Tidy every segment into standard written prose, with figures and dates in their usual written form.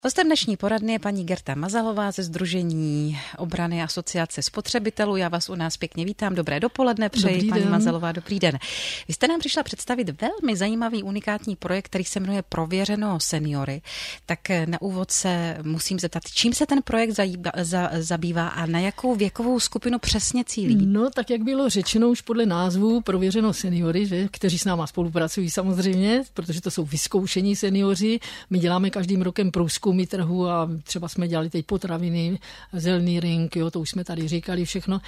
Hostem dnešní poradny je paní Gerta Mazalová ze Sdružení obrany asociace spotřebitelů. Já vás u nás pěkně vítám. Dobré dopoledne přeji, paní Mazalová. Dobrý den. Vy jste nám přišla představit velmi zajímavý unikátní projekt, který se jmenuje Prověřeno seniory. Tak na úvod se musím zeptat, čím se ten projekt zabývá a na jakou věkovou skupinu přesně cílí? No, tak jak bylo řečeno už podle názvu Prověřeno seniory, že, kteří s náma spolupracují samozřejmě, protože to jsou vyzkoušení seniori. My děláme každým rokem průzkumy trhu a třeba jsme dělali teď potraviny, zelený ring, jo, to už jsme tady říkali všechno.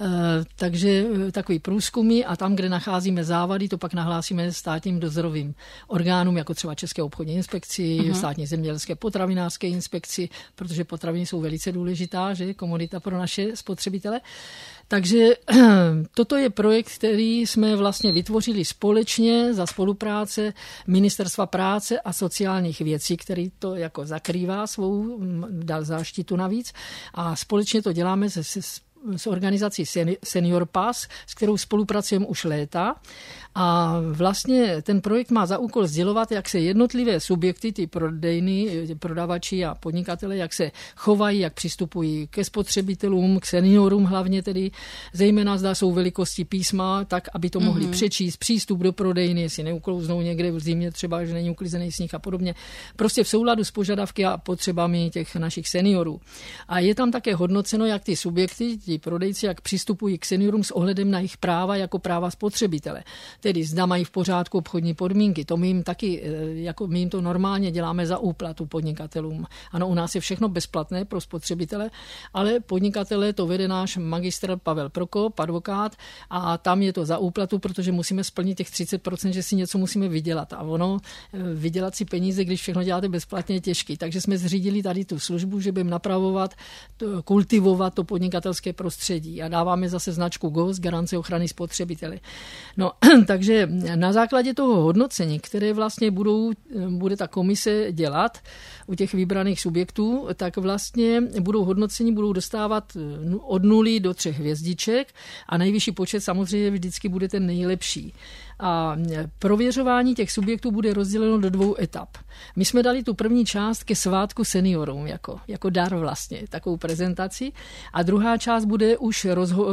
Takže takový průzkumy a tam, kde nacházíme závady, to pak nahlásíme státním dozorovým orgánům, jako třeba České obchodní inspekci, státní zemědělské potravinářské inspekci, protože potraviny jsou velice důležitá, že, komodita pro naše spotřebitele. Takže toto je projekt, který jsme vlastně vytvořili společně za spolupráce Ministerstva práce a sociálních věcí, který to jako zakrývá svou záštitu navíc. A společně to děláme s organizací Senior Pass, s kterou spolupracujeme už léta. A vlastně ten projekt má za úkol sdělovat, jak se jednotlivé subjekty, ty prodejny, prodavači a podnikatele, jak se chovají, jak přistupují ke spotřebitelům, k seniorům hlavně tedy, zejména zda jsou velikosti písma, tak, aby to mohli přečíst, přístup do prodejny, jestli neuklouznou někde v zimě třeba, že není uklizený sníh a podobně. Prostě v souladu s požadavky a potřebami těch našich seniorů. A je tam také hodnoceno, jak ty subjekty, ti prodejci, jak přistupují k seniorům s ohledem na jejich práva jako práva spotřebitele. Tedy zda mají v pořádku obchodní podmínky. To my jim taky, jako my jim to normálně děláme za úplatu podnikatelům. Ano, u nás je všechno bezplatné pro spotřebitele, ale podnikatele to vede náš magistr Pavel Prokop, advokát, a tam je to za úplatu, protože musíme splnit těch 30%, že si něco musíme vydělat. A ono, vydělat si peníze, když všechno děláte bezplatně, je těžký. Takže jsme zřídili tady tu službu, že budeme napravovat, kultivovat to podnikatelské prostředí a dáváme zase značku GOS, garance ochrany spotřebitele. No, takže na základě toho hodnocení, které vlastně bude ta komise dělat u těch vybraných subjektů, tak vlastně budou dostávat od 0 do 3 hvězdiček a nejvyšší počet samozřejmě vždycky bude ten nejlepší. A prověřování těch subjektů bude rozděleno do 2 etap. My jsme dali tu první část ke svátku seniorům, jako dar vlastně, takovou prezentaci. A druhá část bude už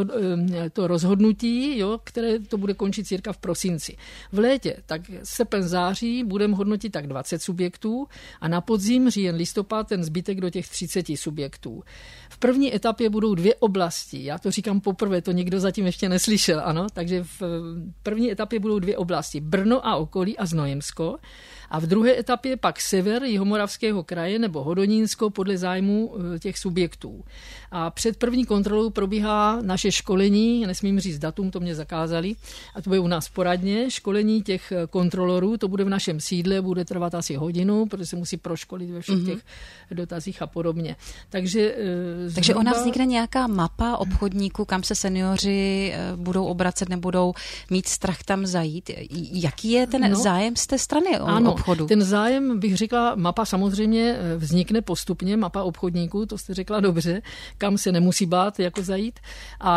to rozhodnutí, jo, které to bude končit cirka v prosinci. V létě, tak srpen, září, budeme hodnotit tak 20 subjektů a na podzim, říjen, listopad, ten zbytek do těch 30 subjektů. V první etapě budou 2 oblasti. Já to říkám poprvé, to nikdo zatím ještě neslyšel, ano. Takže v první etapě budou 2 oblasti. Brno a okolí a Znojemsko. A v druhé etapě pak sever Jihomoravského kraje nebo Hodonínsko podle zájmu těch subjektů. A před první kontrolou probíhá naše školení, nesmím říct datum, to mě zakázali, a to bude u nás poradně, školení těch kontrolorů, to bude v našem sídle, bude trvat asi hodinu, protože se musí proškolit ve všech těch dotazích a podobně. Takže u nás vznikne nějaká mapa obchodníků, kam se seniori budou obracet, nebudou mít strach tam zajít. Jaký je ten zájem z té strany obchodu? Ten zájem, bych řekla, mapa samozřejmě vznikne postupně, mapa obchodníků, to jste řekla dobře, kam se nemusí bát jako zajít. A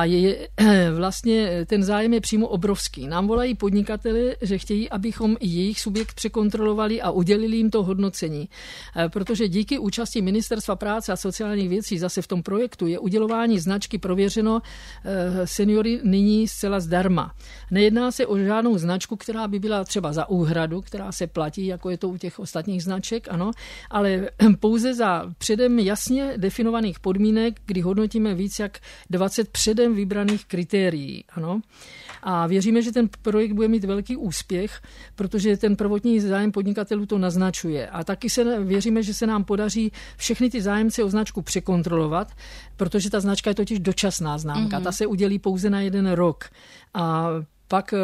vlastně ten zájem je přímo obrovský. Nám volají podnikatele, že chtějí, abychom i jejich subjekt překontrolovali a udělili jim to hodnocení. Protože díky účasti Ministerstva práce a sociálních věcí zase v tom projektu je udělování značky Prověřeno seniory nyní zcela zdarma. Nejedná se o žádnou značku, která by byla třeba za úhradu, která se platí, jako je to u těch ostatních značek, ano, ale pouze za předem jasně definovaných podmínek, kdy hodnotíme víc jak 20 předem vybraných kritérií, ano. A věříme, že ten projekt bude mít velký úspěch, protože ten prvotní zájem podnikatelů to naznačuje. A taky věříme, že se nám podaří všechny ty zájemce o značku překontrolovat, protože ta značka je totiž dočasná známka. Ta se udělí pouze na 1 rok. A pak,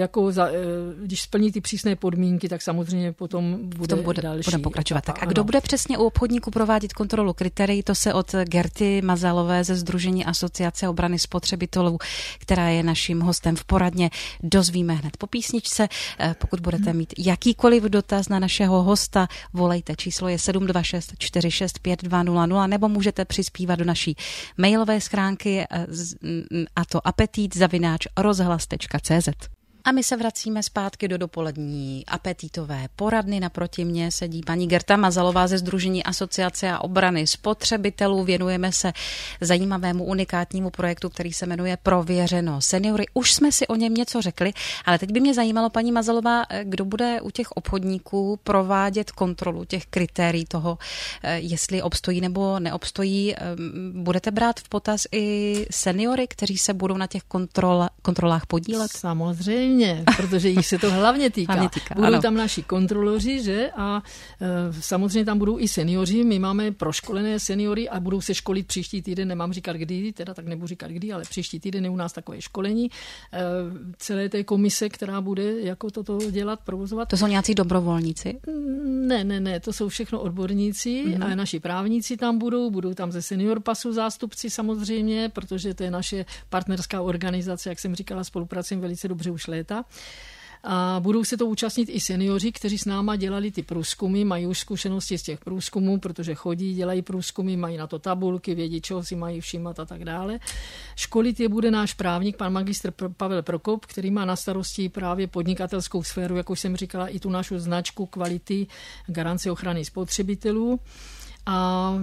když splní ty přísné podmínky, tak samozřejmě potom bude další. Bude pokračovat. Tak a kdo bude přesně u obchodníků provádět kontrolu kritérií, to se od Gerty Mazalové ze Sdružení asociace obrany spotřebitelů, která je naším hostem v poradně, dozvíme hned po písničce. Pokud budete mít jakýkoliv dotaz na našeho hosta, volejte. Číslo je 726 465 200 nebo můžete přispívat do naší mailové schránky a to apetit@rozhlas.cz. A my se vracíme zpátky do dopolední apetitové poradny. Naproti mně sedí paní Gerta Mazalová ze Sdružení Asociace a obrany spotřebitelů. Věnujeme se zajímavému unikátnímu projektu, který se jmenuje Prověřeno seniory. Už jsme si o něm něco řekli, ale teď by mě zajímalo, paní Mazalová, kdo bude u těch obchodníků provádět kontrolu těch kritérií toho, jestli obstojí nebo neobstojí. Budete brát v potaz i seniory, kteří se budou na těch kontrolách podílet? Samozřejmě, protože jich se to hlavně týká. Budou ano. Tam naši kontroloři, že? A samozřejmě tam budou i seniori. My máme proškolené seniory a budou se školit příští týden, nemám říkat kdy, teda tak nebudu říkat kdy, ale příští týden je u nás takové školení celé té komise, která bude jako toto dělat, provozovat. To jsou nějací dobrovolníci? Ne, to jsou všechno odborníci a naši právníci tam budou tam ze Senior Pasu zástupci samozřejmě, protože to je naše partnerská organizace, jak jsem říkala, spolupracujeme velice dobře už léta. A budou se to účastnit i seniori, kteří s náma dělali ty průzkumy, mají už zkušenosti z těch průzkumů, protože chodí, dělají průzkumy, mají na to tabulky, vědí, čeho si mají všímat a tak dále. Školit je bude náš právník, pan magistr Pavel Prokop, který má na starosti právě podnikatelskou sféru, jak už jsem říkala, i tu našu značku kvality, garance ochrany spotřebitelů. A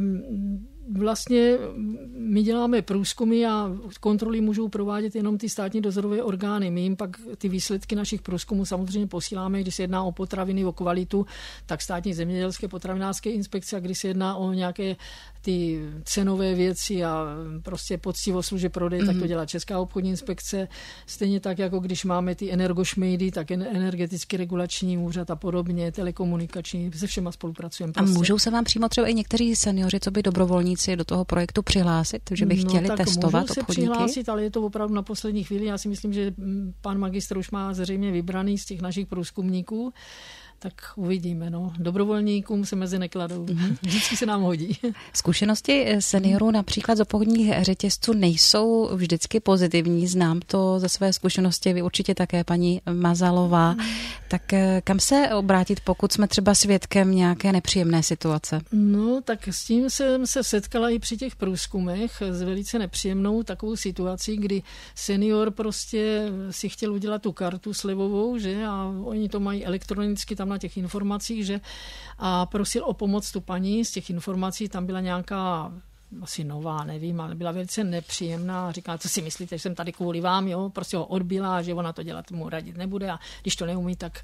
vlastně my děláme průzkumy a kontroly můžou provádět jenom ty státní dozorové orgány. My jim pak ty výsledky našich průzkumů samozřejmě posíláme, když se jedná o potraviny, o kvalitu, tak státní zemědělské potravinářské inspekce, a když se jedná o nějaké ty cenové věci a prostě poctivost služeb prodeje, tak to dělá Česká obchodní inspekce. Stejně tak, jako když máme ty energošmejdy, tak energetický regulační úřad a podobně, telekomunikační, se všema spolupracujeme. Prostě. A můžou se vám přímo třeba i někteří seniori, co by dobrovolníci do toho projektu přihlásit, že by chtěli testovat můžou obchodníky? Se přihlásit, ale je to opravdu na poslední chvíli. Já si myslím, že pan magistr už má zřejmě vybraný z těch našich průzkumníků. Tak uvidíme. No. Dobrovolníkům se mezi nekladou. Vždycky se nám hodí. Zkušenosti seniorů například z obchodních řetězců nejsou vždycky pozitivní. Znám to ze své zkušenosti, vy určitě také, paní Mazalová. Tak kam se obrátit, pokud jsme třeba svědkem nějaké nepříjemné situace? No, tak s tím jsem se setkala i při těch průzkumech s velice nepříjemnou takovou situací, kdy senior prostě si chtěl udělat tu kartu slevovou, že? A oni to mají elektronicky tam na těch informacích, že? A prosil o pomoc tu paní. Z těch informací tam byla nějaká asi nová, nevím, ale byla velice nepříjemná. Říkala, co si myslíte, že jsem tady kvůli vám, jo? Prostě ho odbila, že ona to dělat mu radit nebude a když to neumí, tak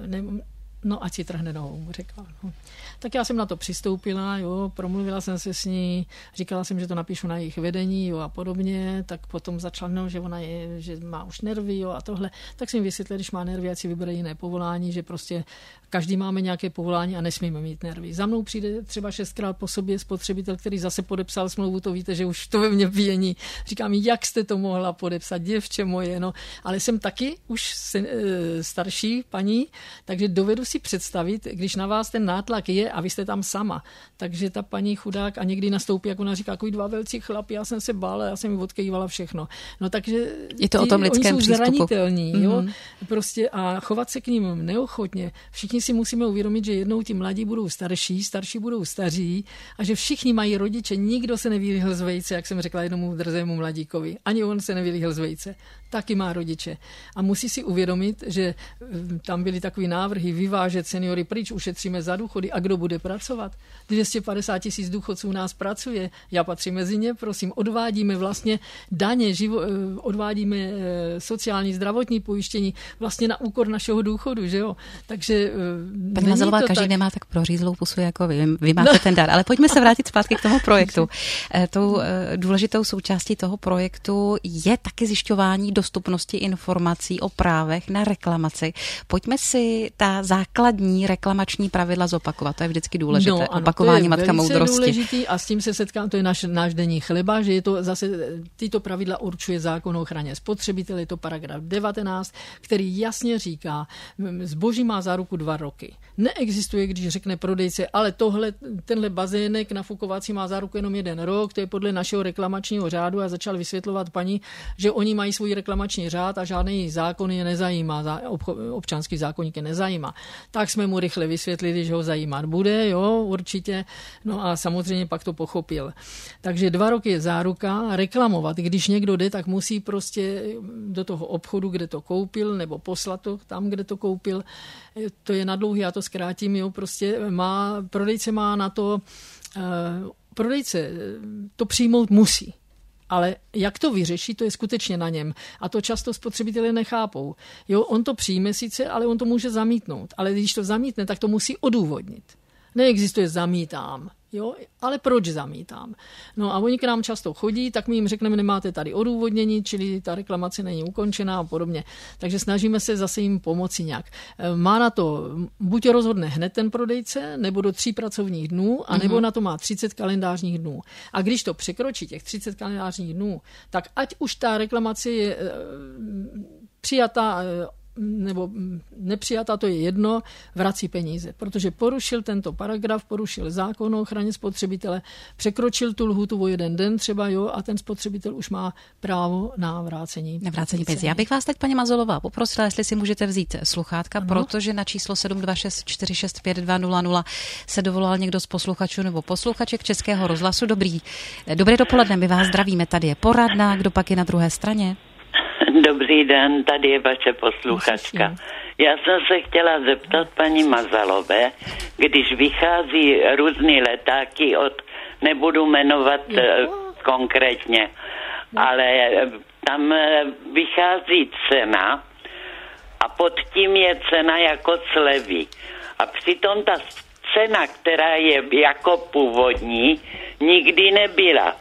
no ať si trhne nohou, mu řekla. No. Tak já jsem na to přistoupila, jo, promluvila jsem se s ní, říkala jsem, že to napíšu na jejich vedení, jo, a podobně, tak potom začala, no, že ona je, že má už nervy, jo, a tohle. Tak jsem vysvětlila, když má nervy, ať si vybere jiné povolání, že prostě každý máme nějaké povolání a nesmíme mít nervy. Za mnou přijde třeba 6krát po sobě spotřebitel, který zase podepsal smlouvu, to víte, že už to ve mně pění. Říkám, jak jste to mohla podepsat, děvče moje, no, ale jsem taky už starší paní, takže dovedu si představit, když na vás ten nátlak je a vy jste tam sama. Takže ta paní chudák a někdy nastoupí, jak ona říká, takový dva velcí chlapi, já jsem se bála, já jsem mi odkejvala všechno. No takže je to o tom lidském oni jsou přístupu. zranitelní, jo? Prostě a chovat se k ním neochotně. Všichni si musíme uvědomit, že jednou ti mladí budou starší budou staří a že všichni mají rodiče, nikdo se nevylíhl z vejce, jak jsem řekla jednomu drzému mladíkovi. Ani on se nevylíhl z vejce. Taky má rodiče. A musí si uvědomit, že tam byly takové návrhy vyvážet seniory pryč, ušetříme za důchody a kdo bude pracovat? 250 000 důchodců u nás pracuje, já patřím mezi ně, prosím, odvádíme vlastně daně, odvádíme sociální, zdravotní pojištění vlastně na úkor našeho důchodu, že jo? Takže paní Mazalová, každý nemá tak prořízlou pusu jako vy máte ten dar, ale pojďme se vrátit zpátky k tomu projektu. Tou důležitou součástí toho projektu je taky zjišťování dostupnosti informací o právech na reklamaci. Pojďme si ta základní reklamační pravidla zopakovat. To je vždycky důležité. No, ano, opakování matka moudrosti. Důležitý a s tím se setkám, to je náš denní chleba, že je to zase tyto pravidla určuje zákon o ochraně spotřebitele, je to paragraf 19, který jasně říká, zboží má záruku 2 roky. Neexistuje, když řekne prodejce, ale tenhle bazének nafukovací má záruku jenom 1 rok, to je podle našeho reklamačního řádu a začal vysvětlovat paní, že oni mají svůj reklamační řád a žádný zákon je nezajímá, občanský zákoník je nezajímá. tak jsme mu rychle vysvětlili, že ho zajímat bude, jo, určitě. No a samozřejmě pak to pochopil. Takže 2 roky je záruka. Reklamovat, když někdo jde, tak musí prostě do toho obchodu, kde to koupil, nebo poslat to tam, kde to koupil. To je na dlouhý, já to zkrátím, jo, prostě prodejce má na to, prodejce to přijmout musí. Ale jak to vyřeší, to je skutečně na něm. A to často spotřebitelé nechápou. Jo, on to přijme sice, ale on to může zamítnout. Ale když to zamítne, tak to musí odůvodnit. Neexistuje zamítám, jo, ale proč zamítám? No a oni k nám často chodí, tak my jim řekneme, nemáte tady odůvodnění, čili ta reklamace není ukončená a podobně. Takže snažíme se zase jim pomoci nějak. Má na to, buď rozhodne hned ten prodejce, nebo do 3 pracovních dnů, anebo na to má 30 kalendářních dnů. A když to překročí těch 30 kalendářních dnů, tak ať už ta reklamace je přijatá nebo nepřijatá, to je jedno, vrací peníze. Protože porušil tento paragraf, porušil zákon o ochraně spotřebitele, překročil tu lhůtu o 1 den třeba, jo, a ten spotřebitel už má právo na vrácení peněz. Já bych vás teď, paní Mazalová, poprosila, jestli si můžete vzít sluchátka, protože na číslo 726 465 200 se dovolal někdo z posluchačů nebo posluchaček Českého rozhlasu. Dobré dopoledne, my vás zdravíme, tady je poradna, kdo pak je na druhé straně? Dobrý den, tady je vaše posluchačka. Já jsem se chtěla zeptat paní Mazalové, když vychází různý letáky nebudu jmenovat konkrétně, ale tam vychází cena a pod tím je cena jako slevy. A přitom ta cena, která je jako původní, nikdy nebyla.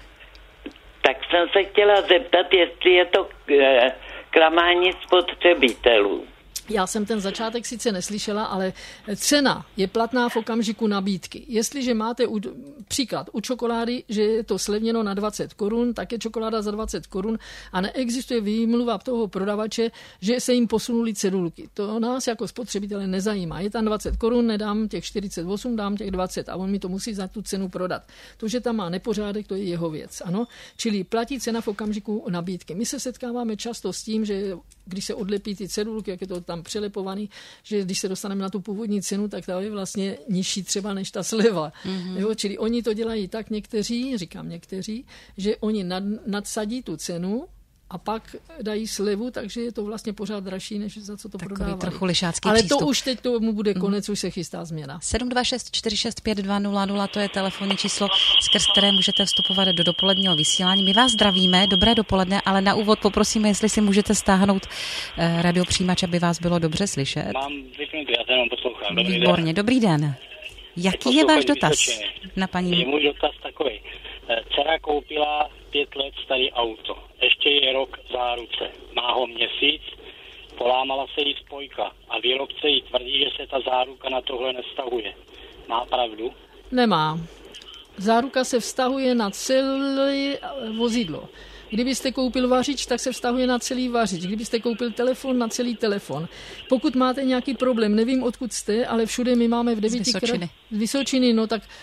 Tak jsem se chtěla zeptat, jestli je to klamání spotřebitelů. Já jsem ten začátek sice neslyšela, ale cena je platná v okamžiku nabídky. Jestliže máte příklad u čokolády, že je to slevněno na 20 korun, tak je čokoláda za 20 korun a neexistuje výmluva toho prodavače, že se jim posunuli cedulky. To nás jako spotřebitele nezajímá. Je tam 20 korun, nedám těch 48, dám těch 20 a on mi to musí za tu cenu prodat. To, že tam má nepořádek, to je jeho věc. Ano? Čili platí cena v okamžiku nabídky. My se setkáváme často s tím, že když se odlepí ty cedulky, jak je to tam přelepovaný, že když se dostaneme na tu původní cenu, tak ta je vlastně nižší třeba než ta sleva. Jo, čili oni to dělají tak někteří, že oni nadsadí tu cenu a pak dají slevu, takže je to vlastně pořád dražší, než za co to prodávali. Trochu lišácký ale přístup. To už teď tomu bude konec, už se chystá změna. 726 465 200, to je telefonní číslo, skrz které můžete vstupovat do dopoledního vysílání. My vás zdravíme, dobré dopoledne, ale na úvod poprosíme, jestli si můžete stáhnout radiopřijímač, aby vás bylo dobře slyšet. Mám vypnutý, já se jenom poslouchám. Výborně, dobrý den. Jaký je váš dotaz na paní? Je můj dotaz takový. Dcera koupila 5 let starý auto. Ještě je rok záruce. Má ho měsíc, polámala se jí spojka a výrobce jí tvrdí, že se ta záruka na tohle nevztahuje. Má pravdu? Nemá. Záruka se vztahuje na celé vozidlo. Kdybyste koupil vařič, tak se vztahuje na celý vařič. Kdybyste koupil telefon, na celý telefon. Pokud máte nějaký problém, nevím, odkud jste, ale všude my máme v 9 Vysočiny, no tak...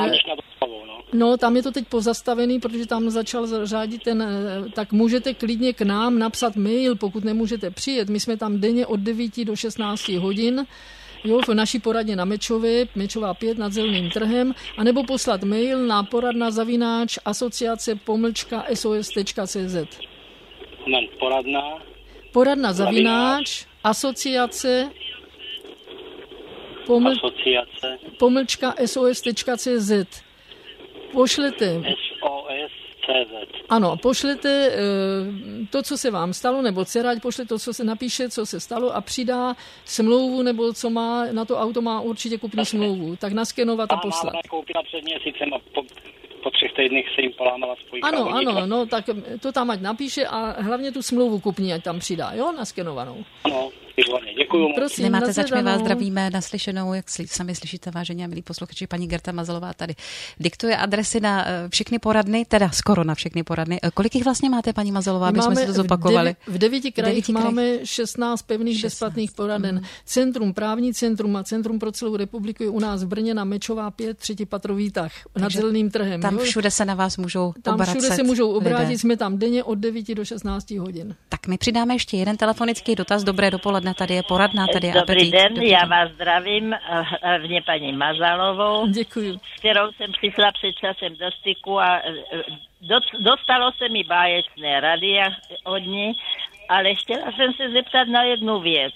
No, tam je to teď pozastavený, protože tam začal řádit tak můžete klidně k nám napsat mail, pokud nemůžete přijet. My jsme tam denně od 9 do 16 hodin, jo, v naší poradně na Mečová 5 nad Zeleným trhem, anebo poslat mail na poradna@asociace-sos.cz. poradna@asociace-sos.cz. Pošlete. Ano, pošlete to, co se vám stalo, nebo dcera, pošle to, co se napíše, co se stalo a přidá smlouvu, nebo co má, na to auto má určitě kupní smlouvu, tak naskenovat a poslat. Máma koupila před měsícem a po 3 týdnech se jim polámala spojka. Ano, no, tak to tam ať napíše a hlavně tu smlouvu kupní ať tam přidá, jo, naskenovanou. Ano, výborně, děkuju. Prosím, nemáte zač, my vás zdravíme naslyšenou, jak sami slyšíte, vážení a milí posluchači, paní Gerta Mazalová tady diktuje adresy na všechny poradny, teda skoro na všechny poradny. Kolik jich vlastně máte, paní Mazalová, aby jsme si to zopakovali? V 9 krajích máme 16 pevných bezplatných poraden. Centrum, právní centrum a centrum pro celou republiku je u nás v Brně na Mečová 5, 3. patro výtah, nad Zeleným trhem. Tam všude se na vás můžou obracet. Tam všude se můžou obrátit, jsme tam denně od 9 do 16 hodin. Tak my přidáme ještě jeden telefonický dotaz. Dobré dopoledne, tady tady je poradna, tady je Dobrý Apetit. den, já vás zdravím, hlavně paní Mazalovou. Děkuji. S kterou jsem přišla před časem do styku a dostalo se mi báječné rady od ní, ale chtěla jsem se zeptat na jednu věc.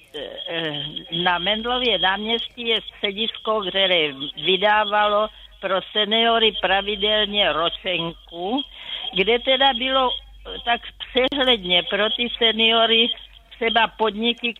Na Mendlově náměstí je středisko, které vydávalo pro seniory pravidelně ročenku, kde teda bylo tak přehledně pro ty seniory třeba podniky,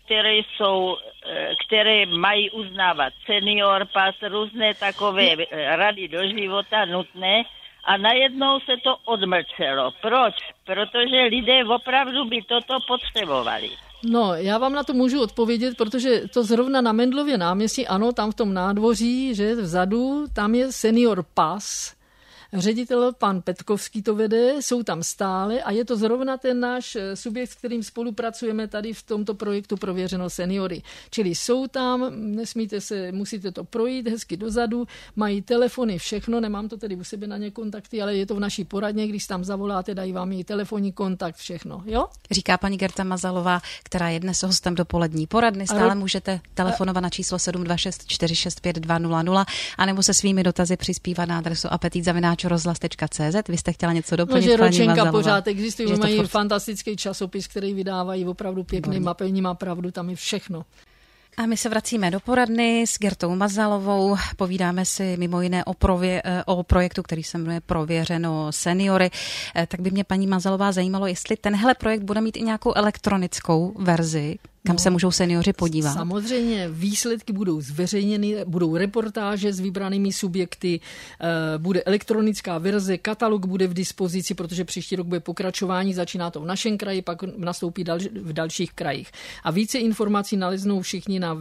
které mají uznávat senior pas, různé takové rady do života nutné, a najednou se to odmlčelo. Proč? Protože lidé opravdu by toto potřebovali. No, já vám na to můžu odpovědět, protože to zrovna na Mendlově náměstí, ano, tam v tom nádvoří, že vzadu, tam je senior pas. Ředitel pan Petkovský to vede, jsou tam stále a je to zrovna ten náš subjekt, s kterým spolupracujeme tady v tomto projektu Prověřeno seniory. Čili jsou tam, musíte to projít hezky dozadu, mají telefony, všechno, nemám to tedy u sebe na ně kontakty, ale je to v naší poradně, když tam zavoláte, dají vám i telefonní kontakt, všechno, jo? Říká paní Gerta Mazalová, která je dnes hostem dopolední poradny. Stále můžete telefonovat na číslo 726 465 200 a nebo se svými dotazy přispívat na adresu apetit@rozhlas.cz. Vy jste chtěla něco doplnit, že paní ročenka Mazalová? pořád existuje, mají fantastický časopis, který vydávají opravdu pěkný, mapení má pravdu, tam je všechno. A my se vracíme do poradny s Gertou Mazalovou. Povídáme si mimo jiné o projektu, který se jmenuje Prověřeno seniory. Tak by mě paní Mazalová zajímalo, jestli tenhle projekt bude mít i nějakou elektronickou verzi, kam se můžou seniori podívat. Samozřejmě výsledky budou zveřejněny, budou reportáže s vybranými subjekty, bude elektronická verze, katalog bude v dispozici, protože příští rok bude pokračování, začíná to v našem kraji, pak nastoupí v dalších krajích. A více informací naleznou všichni na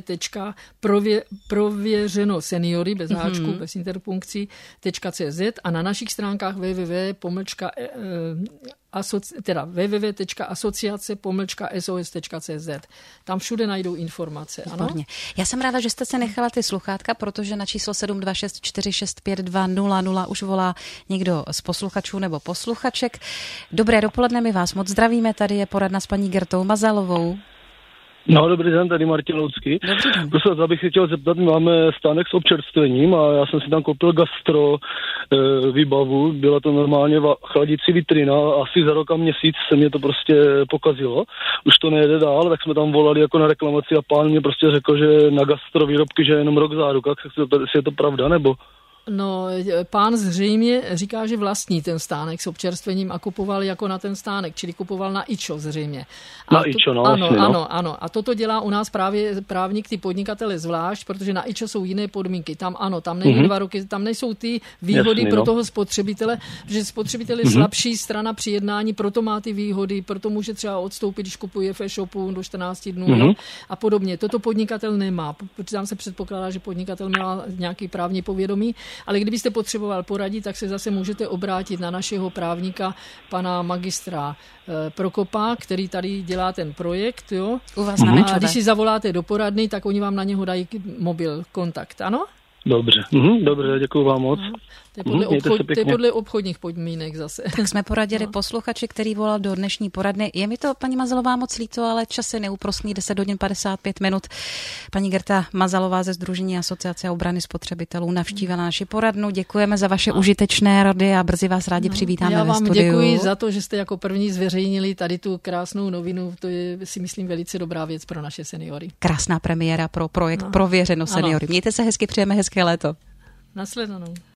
www.prověřenoseniory bez háčku, bez interpunkcí .cz a na našich stránkách www.asociace-sos.cz. Tam všude najdou informace. Ano? Já jsem ráda, že jste se nechala ty sluchátka, protože na číslo 726 465 200 už volá někdo z posluchačů nebo posluchaček. Dobré dopoledne, my vás moc zdravíme, tady je poradna s paní Gertou Mazalovou. No, dobrý den, tady Martin Loucký. Prostě já bych se chtěl zeptat, my máme stánek s občerstvením a já jsem si tam koupil gastro výbavu, byla to normálně chladící vitrina a asi za rok a měsíc se mě to prostě pokazilo. Už to nejede dál, tak jsme tam volali jako na reklamaci a pán mě prostě řekl, že na gastro výrobky, že je jenom rok záruka, jestli je to pravda, nebo... No, pán zřejmě říká, že vlastní ten stánek s občerstvením a kupoval jako na ten stánek, čili kupoval na IČO zřejmě. Ano. A toto dělá u nás právě právník, ty podnikatele zvlášť, protože na IČO jsou jiné podmínky. Tam ano, tam nejde 2 roky, tam nejsou ty výhody pro toho spotřebitele, protože spotřebitel je slabší strana při jednání, proto má ty výhody, proto může třeba odstoupit, když kupuje v e-shopu do 14 dnů a podobně. Toto podnikatel nemá, protože tam se předpokládá, že podnikatel má nějaký právní povědomí. Ale kdybyste potřeboval poradit, tak se zase můžete obrátit na našeho právníka, pana magistra Prokopa, který tady dělá ten projekt. Jo? U vás na Mečové. A když si zavoláte do poradny, tak oni vám na něho dají mobil kontakt, ano? Dobře, dobře, děkuju vám moc. To je podle obchodních podmínek zase. Tak jsme poradili posluchači, který volal do dnešní poradny. Je mi to, paní Mazalová, moc líto, ale čas je neúprosný, 10 hodin 55 minut. Paní Gerta Mazalová ze Sdružení Asociace obrany spotřebitelů navštívila naši poradnu. Děkujeme za vaše užitečné rady a brzy vás rádi přivítáme ve studiu. Já vám děkuji za to, že jste jako první zveřejnili tady tu krásnou novinu. To je, si myslím, velice dobrá věc pro naše seniory. Krásná premiéra pro projekt Prověřeno seniory. Mějte se hezky, přejeme hezké léto. Nasledanou.